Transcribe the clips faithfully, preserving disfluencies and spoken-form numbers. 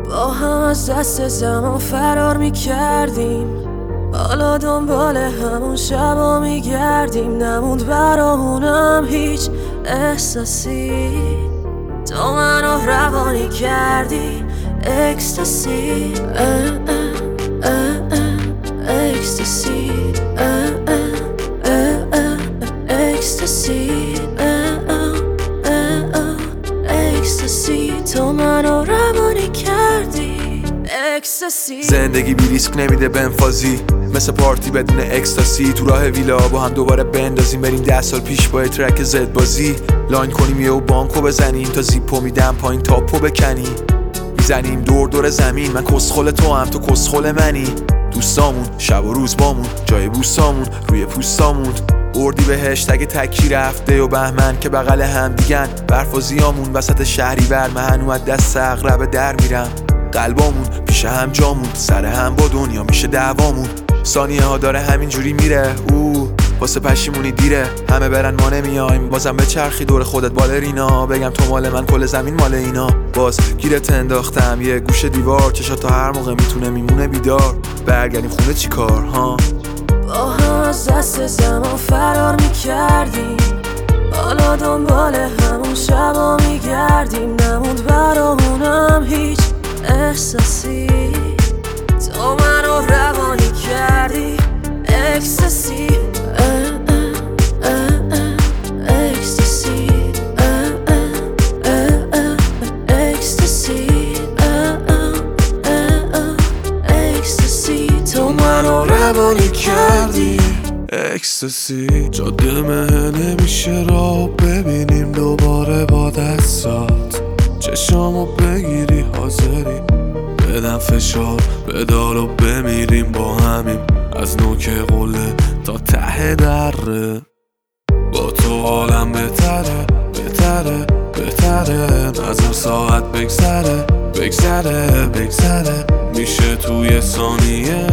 با هم از دست زمان فرار میکردیم، حالا دنبال همون شبا میگردیم. نموند برامونم هیچ احساسی، تو منو روانی کردی اکستاسی. اکستاسی اکستاسی اکستاسی، تو منو روانی کردی اکستاسی. زندگی بی ریسک نمیده بنفازی، مثل پارتی بدون اکستاسی. تو راه ویلا با هم دوباره بندازیم، بریم ده سال پیش با ترک زد بازی. لاین کنیم یه و بانکو بزنیم، تا زیپو میدم پایین تاپو بکنیم. میزنیم دور دور زمین، من کسخل تو هم تو کسخل منی. دوستامون شب و روز بامون، جای بوستامون روی پوستامون. اردی بهشت اگه تکی رفته و بهمن که بغل هم دیگن. برفازیامون وسط شهری بر من از دست اغرب در میرم. قلبامون پیش هم جامون، سر هم با دنیا میشه دعوامون. ثانیه ها داره همینجوری میره، او واسه پشیمونی دیره. همه برن ما نمیایم، بازم به چرخی دور خودت بالرینا. بگم تو مال من کل زمین مال اینا. باز گیرت انداختم یه گوشه دیوار، چشات تا هر موقع میتونه میمونه بیدار. برگردیم خونه چی کار ها؟ با هم از دست زمان فرار میکردیم، حالا دنبال همون شبا میگردیم. نموند برامونم هیچ احساسی، تو منو روانی کردی اکستاسی. اکستاسی اکستاسی اکستاسی، تو منو روانی کردی اکستاسی. جاده مه نمیشه را ببینیم دوباره با دستات. چشامو بگیری حاضری بدم فشار بدال و بمیریم با همیم. از نوک قله تا ته دره، با تو حالم بهتره بهتره بهتره. نظر ساعت بگذره بگذره بگذره، میشه توی ثانیه.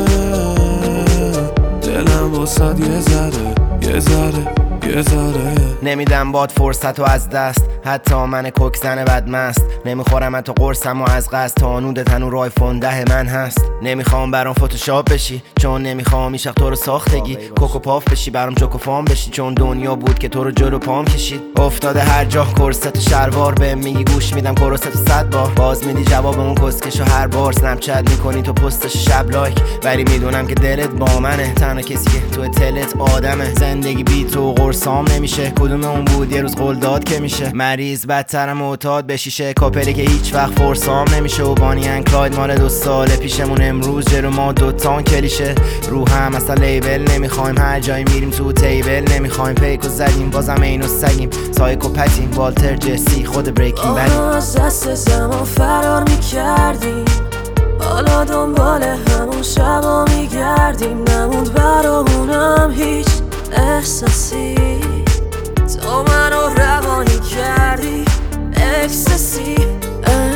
دلم واسد یه ذره یه ذره یه ذره. نمیدم باد فرصت و از دست، حتی من کوک زن بدمست. نمیخورم حتی قرصم و از قصد، تا نود تنور آیفون ده من هست. نمیخوام برام فتوشاپ بشی، چون نمیخوام ایشق تو رو ساختگی. کوکو پاف بشی برام جوکو فام بشی، چون دنیا بود که تو رو جلو پام کشید. افتاده هر جا کرست و شلوار، به میگی گوش میدم کرست و صد بار. باز میدی جواب اون کسکش و هر بار سنپ چت میکنی تو پستش شب لایک. ولی میدونم که دلت با منه، تنها کسی که تو تلت آدمه. زندگی بی تو قرصام نمیشه، کدوم اون بود یه روز قول داد که میشه. مریض بدترم معتاد به شیشه، کاپری که هیچ وقت فرسام نمیشه. و بانی ان کلاید مال دو سال پیشمون، امروز جلو ما دوتان کلیشه. رو هم اصلا لیبل نمیخوایم، هر جایی میریم تو تیبل نمیخوایم. پیکو زدیم بازم اینو سگیم، سایکو پتیم والتر جسی خود بریکینگ بدیم. از دست زمان فرار میکردیم، حالا دنبال همون شبا میگردیم. نموند برامونم هیچ احساسی، تو منو روانی کردی اکستاسی.